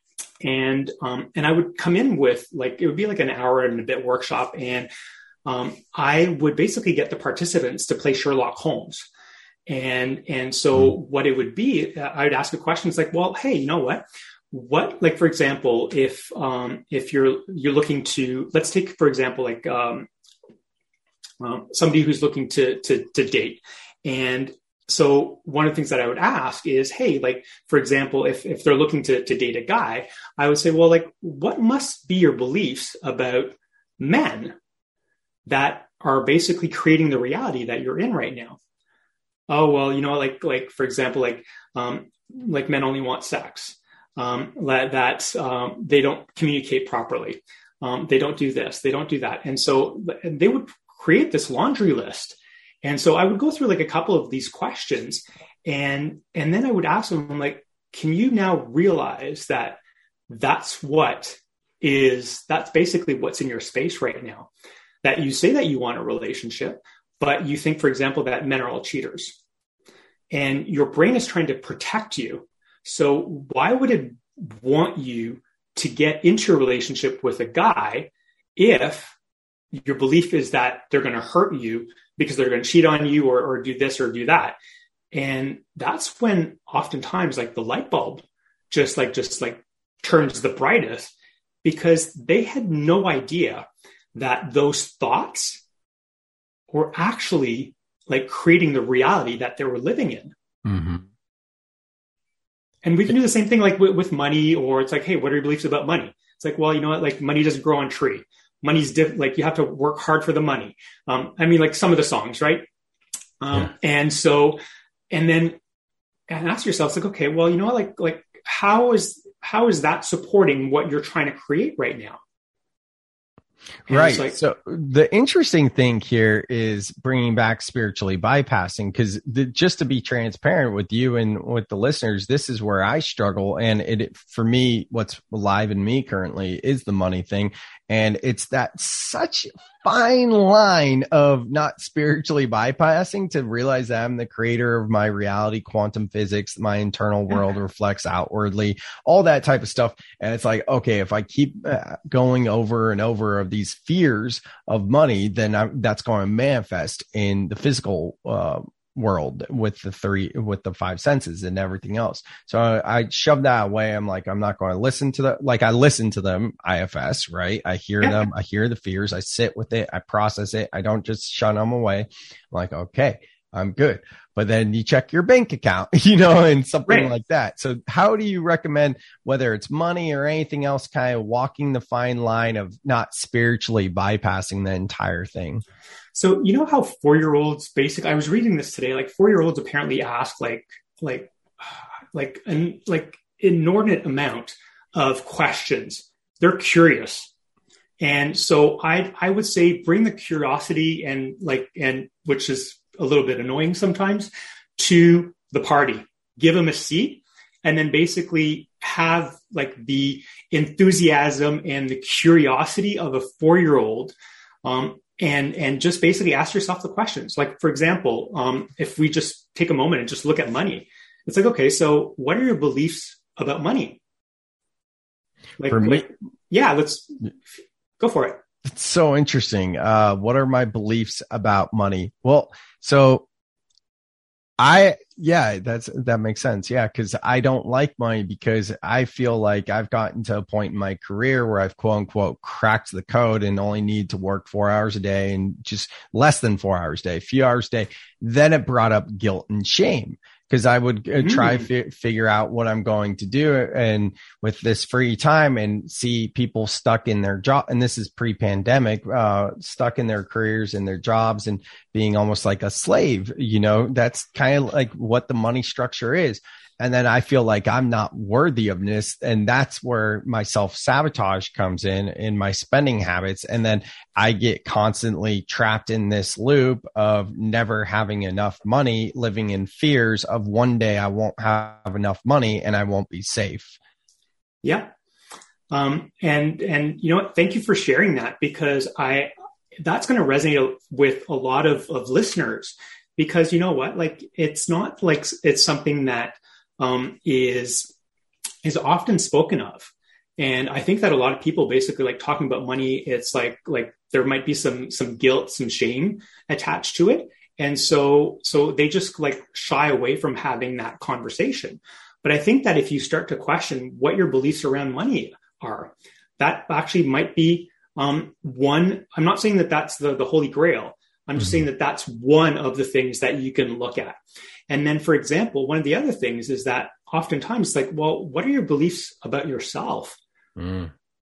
And, um, and I would come in with like, it would be like an hour and a bit workshop. And, um, I would basically get the participants to play Sherlock Holmes. And, and so what it would be, I would ask a question. It's like, well, hey, you know what? What, like, for example, if, um, if you're, you're looking to, let's take, for example, like, um, um somebody who's looking to, to, to date. And so one of the things that I would ask is, hey, like, for example, if, if they're looking to, to date a guy, I would say, well, like, what must be your beliefs about men that are basically creating the reality that you're in right now? Oh, well, you know, like, like, for example, like, um, like men only want sex, um, that, that, um, they don't communicate properly. Um, they don't do this, they don't do that. And so they would create this laundry list. And so I would go through like a couple of these questions and, and then I would ask them, I'm like, can you now realize that that's what is, that's basically what's in your space right now, that you say that you want a relationship, but you think, for example, that men are all cheaters and your brain is trying to protect you. So why would it want you to get into a relationship with a guy if your belief is that they're going to hurt you because they're going to cheat on you or, or do this or do that? And that's when oftentimes like the light bulb just like, just like turns the brightest because they had no idea that those thoughts were actually like creating the reality that they were living in. Mm-hmm. And we can do the same thing like with, with money, or it's like, hey, what are your beliefs about money? It's like, well, you know what? Like money doesn't grow on a tree. Money's different. Like you have to work hard for the money. Um, I mean, like some of the songs, right? Um, yeah. And so, and then, and ask yourself, it's like, okay, well, you know what? Like, like how is, how is that supporting what you're trying to create right now? And right. Like, so the interesting thing here is bringing back spiritually bypassing, because just to be transparent with you and with the listeners, this is where I struggle. And it, for me, what's alive in me currently is the money thing. And it's that such fine line of not spiritually bypassing to realize that I'm the creator of my reality, quantum physics, my internal world reflects outwardly, all that type of stuff. And it's like, okay, if I keep uh, going over and over of these fears of money, then I, that's going to manifest in the physical uh, world with the three, with the five senses and everything else. So I, I shoved that away. I'm like, I'm not going to listen to the, like I listen to them, I F S, right? I hear them. I hear the fears. I sit with it. I process it. I don't just shun them away. I'm like, okay, I'm good. But then you check your bank account, you know, and something right. like that. So how do you recommend, whether it's money or anything else, kind of walking the fine line of not spiritually bypassing the entire thing? So, you know how four-year-olds basically, I was reading this today, like four-year-olds apparently ask like, like, like, an like inordinate amount of questions. They're curious. And so I, I would say bring the curiosity and like, and which is a little bit annoying sometimes, to the party. Give them a seat, and then basically have like the enthusiasm and the curiosity of a four-year-old, um, and and just basically ask yourself the questions. Like, for example, um, if we just take a moment and just look at money, it's like, okay, so what are your beliefs about money? Like, for me, like yeah, let's go for it. It's so interesting. Uh, what are my beliefs about money? Well, so I, yeah, that's, that makes sense. Yeah. Cause I don't like money because I feel like I've gotten to a point in my career where I've quote unquote cracked the code and only need to work four hours a day and just less than four hours a day, a few hours a day. Then it brought up guilt and shame. Because I would uh, try to mm. fi- figure out what I'm going to do, and with this free time, and see people stuck in their job. And this is pre-pandemic, uh, stuck in their careers and their jobs, and being almost like a slave. You know, that's kind of like what the money structure is. And then I feel like I'm not worthy of this. And that's where my self-sabotage comes in, in my spending habits. And then I get constantly trapped in this loop of never having enough money, living in fears of one day I won't have enough money and I won't be safe. Yeah. Um, and, and you know what, thank you for sharing that, because I, that's going to resonate with a lot of, of listeners, because you know what, like, it's not like it's something that, um, is, is often spoken of. And I think that a lot of people basically like talking about money. It's like, like there might be some, some guilt, some shame attached to it. And so, so they just like shy away from having that conversation. But I think that if you start to question what your beliefs around money are, that actually might be, um, one, I'm not saying that that's the, the Holy Grail. I'm just mm-hmm. saying that that's one of the things that you can look at. And then, for example, one of the other things is that oftentimes it's like, well, what are your beliefs about yourself? Mm.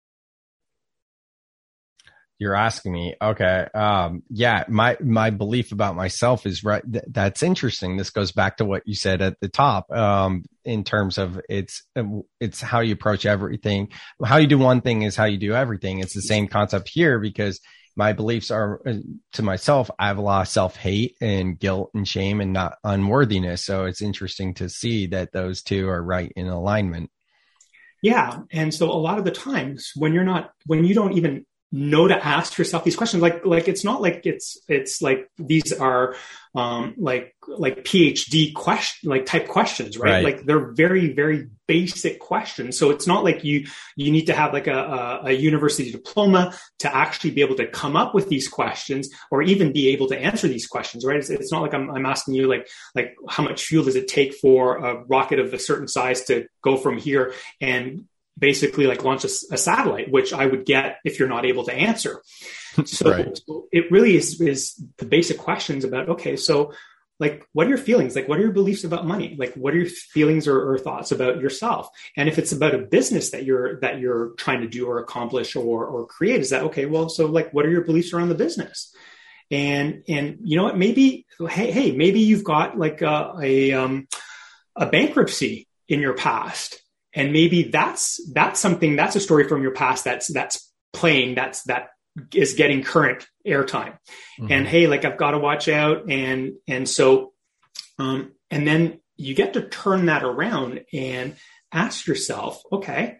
You're asking me. Okay. Um, yeah, my, my belief about myself is right. Th- that's interesting. This goes back to what you said at the top, um, in terms of it's, it's how you approach everything. How you do one thing is how you do everything. It's the same concept here, because my beliefs are to myself. I have a lot of self-hate and guilt and shame and not unworthiness. So it's interesting to see that those two are right in alignment. Yeah. And so a lot of the times when you're not, when you don't even know to ask yourself these questions, like, like it's not like it's, it's like these are, um, like, like PhD question, like type questions, right? right? Like they're very, very basic questions. So it's not like you, you need to have like a, a, a university diploma to actually be able to come up with these questions or even be able to answer these questions, right? It's, it's not like I'm, I'm asking you like, like how much fuel does it take for a rocket of a certain size to go from here and basically like launch a, a satellite, which I would get if you're not able to answer. So, right. so it really is, is the basic questions about, okay, so like, what are your feelings? Like, what are your beliefs about money? Like, what are your feelings or, or thoughts about yourself? And if it's about a business that you're, that you're trying to do or accomplish or, or create, is that, okay, well, so like, what are your beliefs around the business? And, and you know what, maybe, hey, hey, maybe you've got like a, a, um, a bankruptcy in your past. And maybe that's, that's something, that's a story from your past that's, that's playing, that's, that is getting current airtime. Mm-hmm. And hey, like I've got to watch out. And, and so, um, and then you get to turn that around and ask yourself, okay,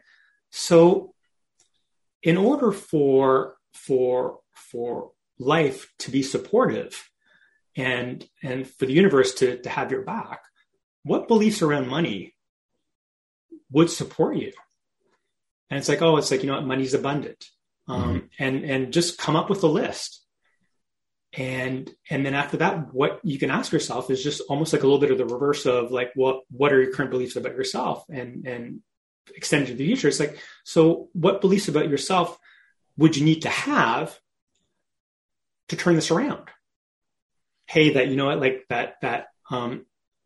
so in order for, for, for life to be supportive and, and for the universe to, to have your back, what beliefs around money would support you? And it's like, oh, it's like, you know what, money's abundant. um, mm-hmm. and and just come up with a list. And and then after that, what you can ask yourself is just almost like a little bit of the reverse of like, what what are your current beliefs about yourself, and and extend to the future. It's like, so what beliefs about yourself would you need to have to turn this around? Hey, that, you know what, like that, that, um,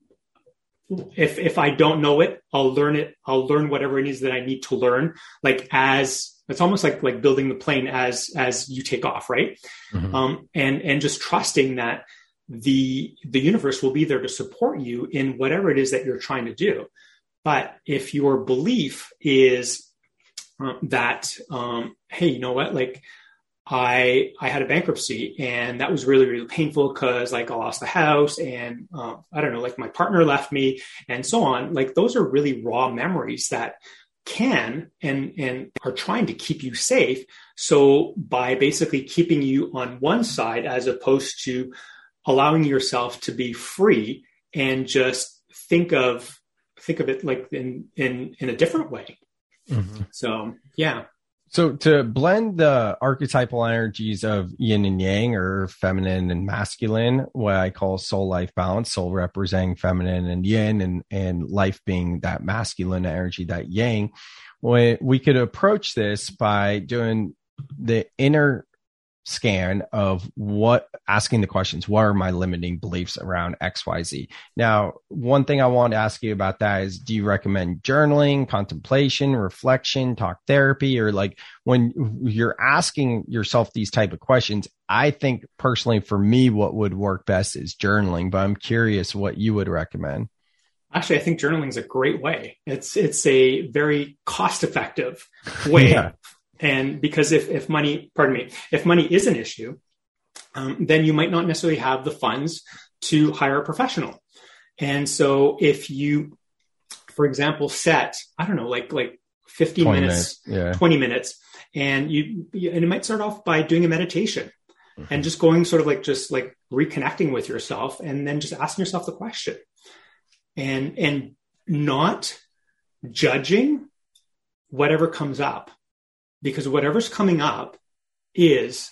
if, if I don't know it, I'll learn it. I'll learn whatever it is that I need to learn. Like as it's almost like, like building the plane as, as you take off. Right. Mm-hmm. Um, and, and just trusting that the, the universe will be there to support you in whatever it is that you're trying to do. But if your belief is um, that, um, hey, you know what, like I I had a bankruptcy and that was really, really painful because like I lost the house and uh, I don't know, like my partner left me and so on. Like those are really raw memories that can and and are trying to keep you safe. So by basically keeping you on one side as opposed to allowing yourself to be free and just think of think of it like in, in, in a different way. Mm-hmm. So, yeah. So to blend the archetypal energies of yin and yang, or feminine and masculine, what I call soul life balance, soul representing feminine and yin, and, and life being that masculine energy, that yang, we, we could approach this by doing the inner scan of what, asking the questions, what are my limiting beliefs around X Y Z? Now, one thing I want to ask you about that is, do you recommend journaling, contemplation, reflection, talk therapy, or like when you're asking yourself these type of questions? I think personally for me, what would work best is journaling, but I'm curious what you would recommend. Actually, I think journaling is a great way. It's, it's a very cost-effective way. Yeah. And because if, if money, pardon me, if money is an issue, um, then you might not necessarily have the funds to hire a professional. And so if you, for example, set, I don't know, like, like fifteen minutes, minutes yeah. twenty minutes, and you, you, and it might start off by doing a meditation mm-hmm. and just going sort of like, just like reconnecting with yourself, and then just asking yourself the question and, and not judging whatever comes up. Because whatever's coming up is,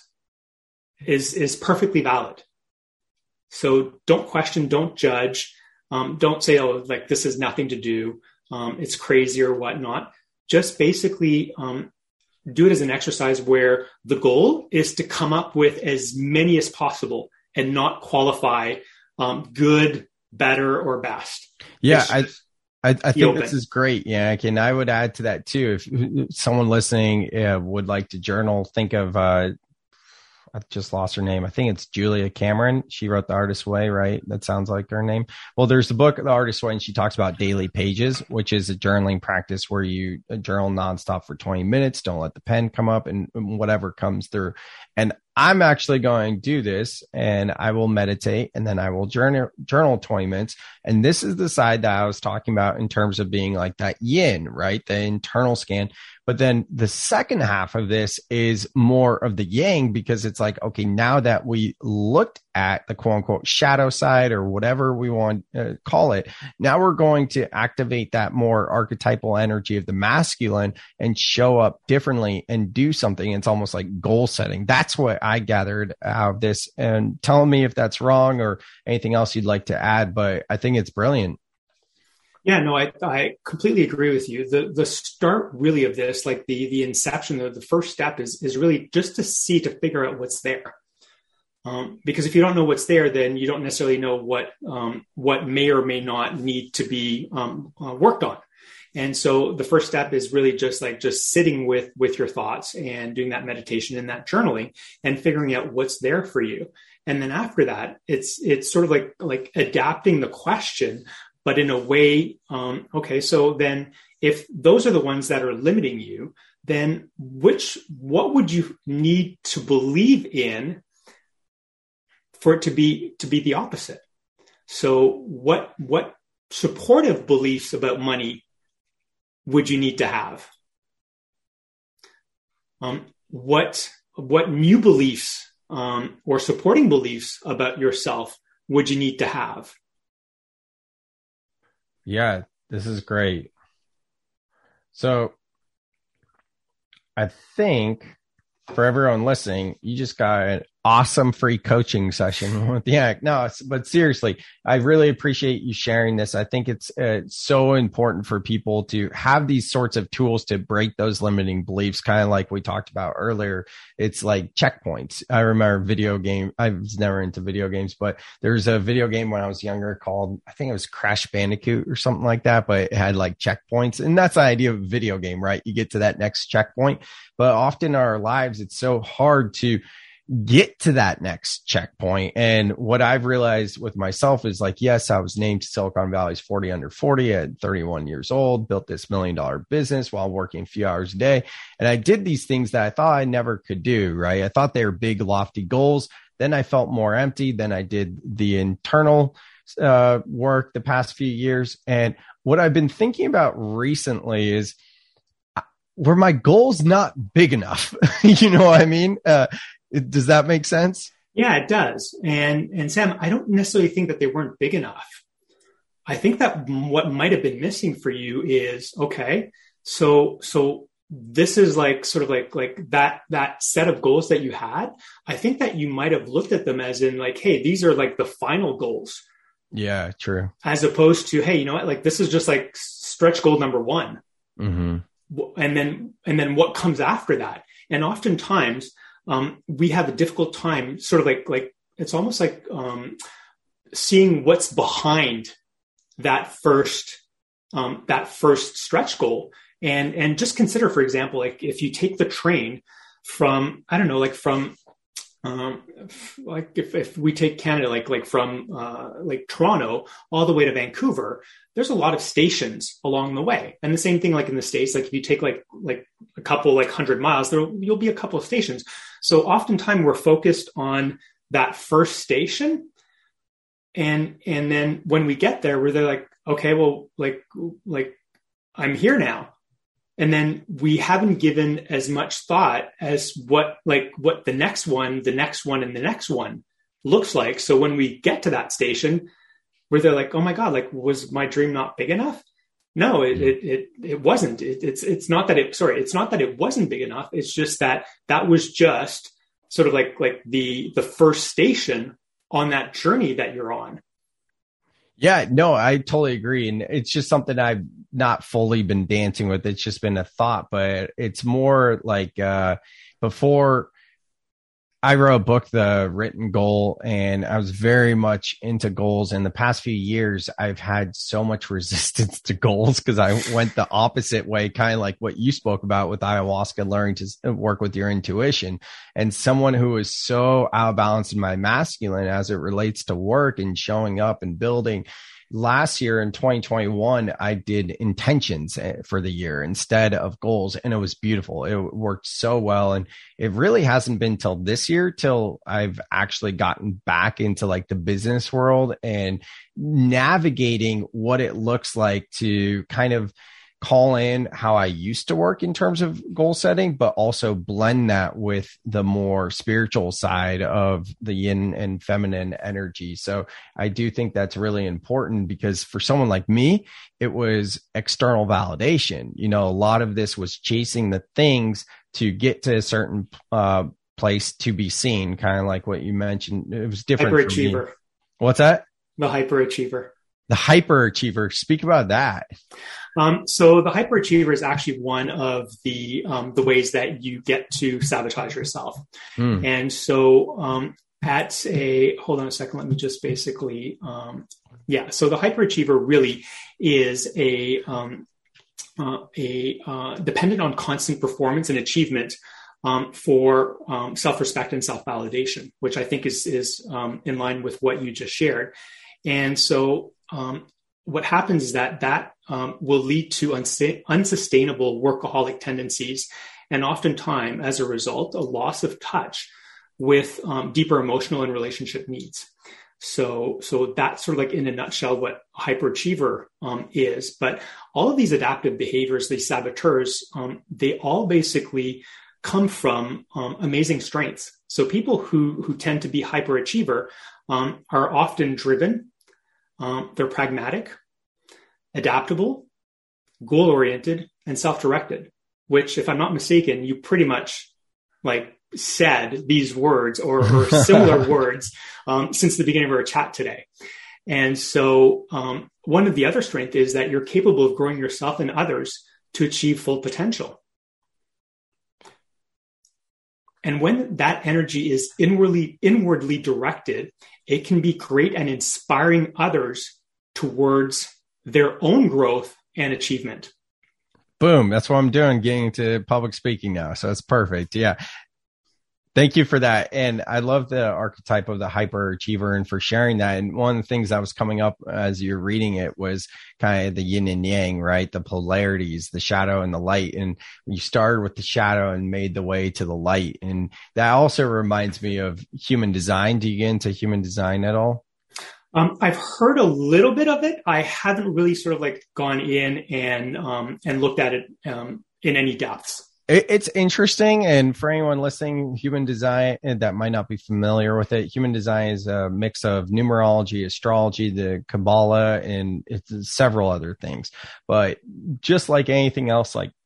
is, is perfectly valid. So don't question, don't judge, um, don't say, oh, like this has nothing to do, um, it's crazy or whatnot. Just basically um, do it as an exercise where the goal is to come up with as many as possible and not qualify um, good, better, or best. Yeah, I. I, I think open. This is great. Yeah. And I would add to that too. If someone listening uh, would like to journal, think of, uh, I just lost her name. I think it's Julia Cameron. She wrote The Artist's Way, right? That sounds like her name. Well, there's the book, The Artist's Way, and she talks about daily pages, which is a journaling practice where you journal nonstop for twenty minutes. Don't let the pen come up, and whatever comes through. And I'm actually going to do this, and I will meditate, and then I will journal, journal twenty minutes. And this is the side that I was talking about in terms of being like that yin, right? The internal scan. But then the second half of this is more of the yang, because it's like, okay, now that we looked at the quote unquote shadow side, or whatever we want to call it, now we're going to activate that more archetypal energy of the masculine and show up differently and do something. It's almost like goal setting. That's what I gathered out of this. And tell me if that's wrong or anything else you'd like to add, but I think it's brilliant. Yeah, no, I, I completely agree with you. The the start really of this, like the the inception, the, the first step is is really just to see, to figure out what's there. Um, because if you don't know what's there, then you don't necessarily know what um, what may or may not need to be um, uh, worked on. And so the first step is really just like just sitting with with your thoughts and doing that meditation and that journaling and figuring out what's there for you. And then after that, it's it's sort of like like adapting the question, but in a way, um, okay, so then if those are the ones that are limiting you, then which, what would you need to believe in for it to be, to be the opposite? So what, what supportive beliefs about money would you need to have? Um, what, what new beliefs, um, or supporting beliefs about yourself would you need to have? Yeah, this is great. So I think for everyone listening, you just got an awesome free coaching session with Yannick. No, but seriously, I really appreciate you sharing this. I think it's uh, so important for people to have these sorts of tools to break those limiting beliefs, kind of like we talked about earlier. It's like checkpoints. I remember video game. I was never into video games, but there's a video game when I was younger called, I think it was Crash Bandicoot or something like that, but it had like checkpoints. And that's the idea of a video game, right? You get to that next checkpoint, but often in our lives, it's so hard to get to that next checkpoint. And what I've realized with myself is like, yes, I was named to Silicon Valley's forty under forty at thirty-one years old, built this million dollar business while working a few hours a day. And I did these things that I thought I never could do, right? I thought they were big, lofty goals. Then I felt more empty. Then I did the internal uh, work the past few years. And what I've been thinking about recently is, were my goals not big enough? You know what I mean? Uh, Does that make sense? Yeah, it does. And, and Sam, I don't necessarily think that they weren't big enough. I think that what might have been missing for you is, okay, so, so this is like sort of like, like that, that set of goals that you had. I think that you might have looked at them as in like, hey, these are like the final goals. Yeah, true. As opposed to, hey, you know what? Like this is just like stretch goal number one. Mm-hmm. And then, and then what comes after that? And oftentimes, Um, we have a difficult time sort of like, like it's almost like um, seeing what's behind that first, um, that first stretch goal. And, and just consider, for example, like if you take the train from, I don't know, like from, um, like if, if we take Canada, like, like from uh, like Toronto all the way to Vancouver, there's a lot of stations along the way. And the same thing, like in the States, like if you take like, like a couple, like hundred miles, there you'll be a couple of stations. So oftentimes we're focused on that first station. And, and then when we get there, we're there like, okay, well, like, like I'm here now. And then we haven't given as much thought as what, like what the next one, the next one, and the next one looks like. So when we get to that station, where they're like, oh my God, like, was my dream not big enough? No, it, it, it, it wasn't. It, it's, it's not that it, sorry, it's not that it wasn't big enough. It's just that that was just sort of like, like the, the first station on that journey that you're on. Yeah, no, I totally agree. And it's just something I've not fully been dancing with. It's just been a thought, but it's more like, uh, before I wrote a book, The Written Goal, and I was very much into goals. In the past few years, I've had so much resistance to goals because I went the opposite way, kind of like what you spoke about with ayahuasca, learning to work with your intuition. And someone who is so out of balance in my masculine as it relates to work and showing up and building. Last year in twenty twenty-one, I did intentions for the year instead of goals, and it was beautiful. It worked so well. And it really hasn't been till this year till I've actually gotten back into like the business world and navigating what it looks like to kind of call in how I used to work in terms of goal setting, but also blend that with the more spiritual side of the yin and feminine energy. So I do think that's really important because for someone like me, it was external validation. You know, a lot of this was chasing the things to get to a certain uh, place to be seen, kind of like what you mentioned. It was different. Hyperachiever. What's that? The hyperachiever. The hyperachiever. Speak about that. Um, so the hyperachiever is actually one of the um, the ways that you get to sabotage yourself. Mm. And so um, at a, hold on a second, let me just basically, um, yeah. So the hyperachiever really is a, um, uh, a uh, dependent on constant performance and achievement um, for um, self-respect and self-validation, which I think is, is um, in line with what you just shared. And so um, what happens is that that um, will lead to unsa- unsustainable workaholic tendencies. And oftentimes, as a result, a loss of touch with um, deeper emotional and relationship needs. So, so that's sort of like in a nutshell what a hyperachiever um, is. But all of these adaptive behaviors, these saboteurs, um, they all basically come from um, amazing strengths. So people who who tend to be hyperachiever um, are often driven. Um, they're pragmatic, adaptable, goal-oriented, and self-directed, which, if I'm not mistaken, you pretty much like said these words or, or similar words um, since the beginning of our chat today. And so um, one of the other strengths is that you're capable of growing yourself and others to achieve full potential. And when that energy is inwardly, inwardly directed, it can be great at inspiring others towards their own growth and achievement. Boom. That's what I'm doing, getting into public speaking now. So it's perfect. Yeah. Thank you for that. And I love the archetype of the hyperachiever and for sharing that. And one of the things that was coming up as you're reading it was kind of the yin and yang, right? The polarities, the shadow and the light. And you started with the shadow and made the way to the light. And that also reminds me of human design. Do you get into human design at all? Um, I've heard a little bit of it. I haven't really sort of like gone in and, um, and looked at it, um, in any depths. It's interesting. And for anyone listening, human design that might not be familiar with it, human design is a mix of numerology, astrology, the Kabbalah, and it's several other things. But just like anything else, like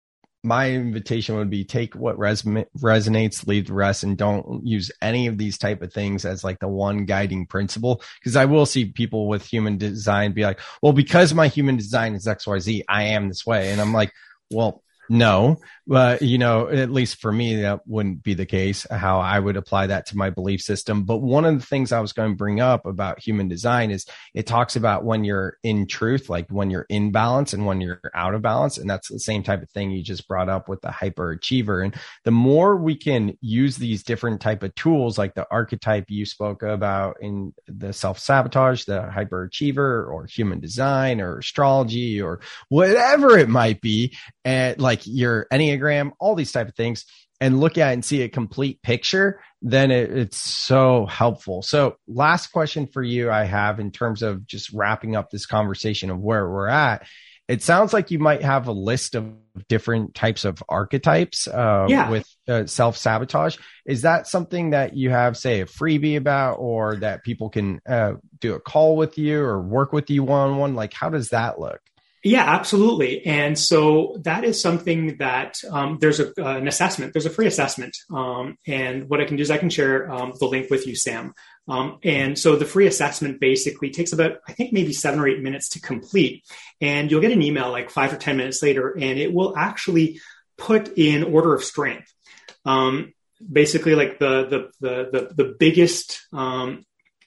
my invitation would be take what res- resonates, leave the rest, and don't use any of these type of things as like the one guiding principle. Because I will see people with human design be like, well, because my human design is X Y Z, I am this way. And I'm like, well, no, but you know, at least for me, that wouldn't be the case, how I would apply that to my belief system. But one of the things I was going to bring up about human design is it talks about when you're in truth, like when you're in balance and when you're out of balance. And that's the same type of thing you just brought up with the hyperachiever. And the more we can use these different type of tools, like the archetype you spoke about in the self-sabotage, the hyperachiever, or human design, or astrology, or whatever it might be, and like your Enneagram, all these type of things, and look at it and see a complete picture, then it, it's so helpful. So last question for you I have in terms of just wrapping up this conversation of where we're at. It sounds like you might have a list of different types of archetypes uh, yeah. with uh, self-sabotage. Is that something that you have, say, a freebie about, or that people can uh, do a call with you or work with you one-on-one? Like, how does that look? Yeah, absolutely. And so that is something that um, there's a, uh, an assessment, there's a free assessment. Um, and what I can do is I can share um, the link with you, Sam. Um, and so the free assessment basically takes about, I think maybe seven or eight minutes to complete. And you'll get an email like five or ten minutes later, and it will actually put in order of strength. Um, basically like the, the, the, the, the biggest um,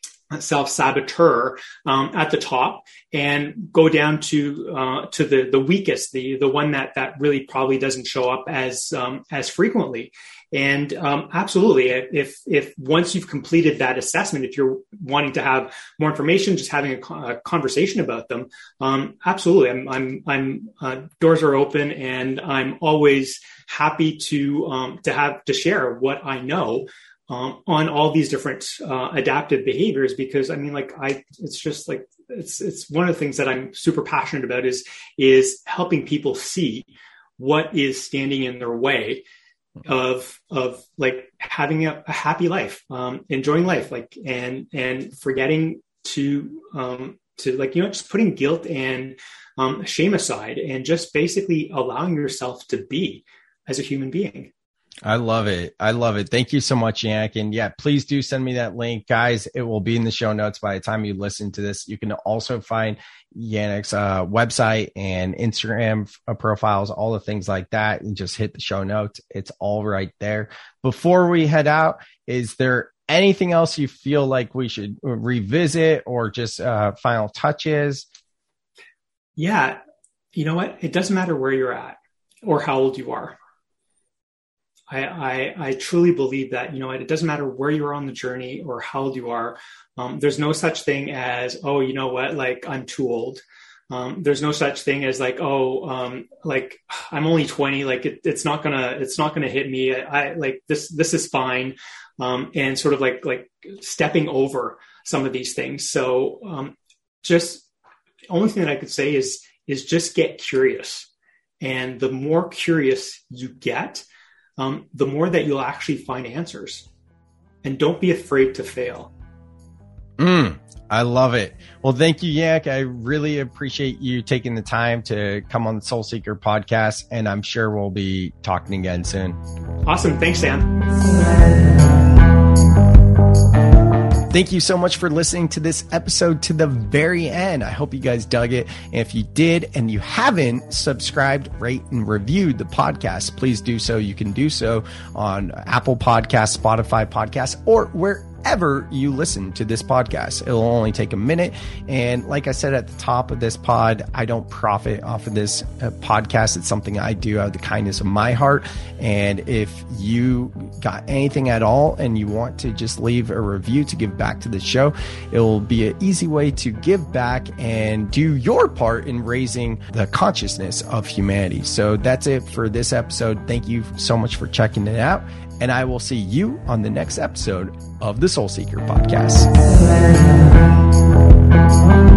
self-saboteur um, at the top, and go down to uh, to the the weakest, the the one that that really probably doesn't show up as um, as frequently. And um, absolutely, if if once you've completed that assessment, if you're wanting to have more information, just having a, a conversation about them, um, absolutely, I'm I'm I'm uh, doors are open, and I'm always happy to um, to have to share what I know Um, on all these different uh, adaptive behaviors, because I mean, like I, it's just like it's it's one of the things that I'm super passionate about is is helping people see what is standing in their way of of like having a, a happy life, um, enjoying life, like and and forgetting to um, to like you know just putting guilt and um, shame aside, and just basically allowing yourself to be as a human being. I love it. I love it. Thank you so much, Yannick. And yeah, please do send me that link, guys. It will be in the show notes by the time you listen to this. You can also find Yannick's uh, website and Instagram uh, profiles, all the things like that, and just hit the show notes. It's all right there. Before we head out, is there anything else you feel like we should revisit, or just uh, final touches? Yeah. You know what? It doesn't matter where you're at or how old you are. I, I, I truly believe that, you know, it doesn't matter where you are on the journey or how old you are. Um, there's no such thing as, oh, you know what, like I'm too old. Um, there's no such thing as like, oh, um, like I'm only twenty, like it, it's not gonna, it's not gonna hit me. I, I like this, this is fine. Um, and sort of like, like stepping over some of these things. So, um, just the only thing that I could say is, is just get curious. And the more curious you get, Um, the more that you'll actually find answers. And don't be afraid to fail. Mm, I love it. Well, thank you, Yak. I really appreciate you taking the time to come on the Soul Seeker podcast, and I'm sure we'll be talking again soon. Awesome. Thanks, Sam. Thank you so much for listening to this episode to the very end. I hope you guys dug it. And if you did and you haven't subscribed, rate, and reviewed the podcast, please do so. You can do so on Apple Podcasts, Spotify Podcasts, or wherever you listen to this podcast. It'll only take a minute. And like I said at the top of this pod, I don't profit off of this uh, podcast. It's something I do out of the kindness of my heart. And if you got anything at all and you want to just leave a review to give back to the show, it will be an easy way to give back and do your part in raising the consciousness of humanity. So that's it for this episode. Thank you so much for checking it out. And I will see you on the next episode of the Soul Seeker podcast.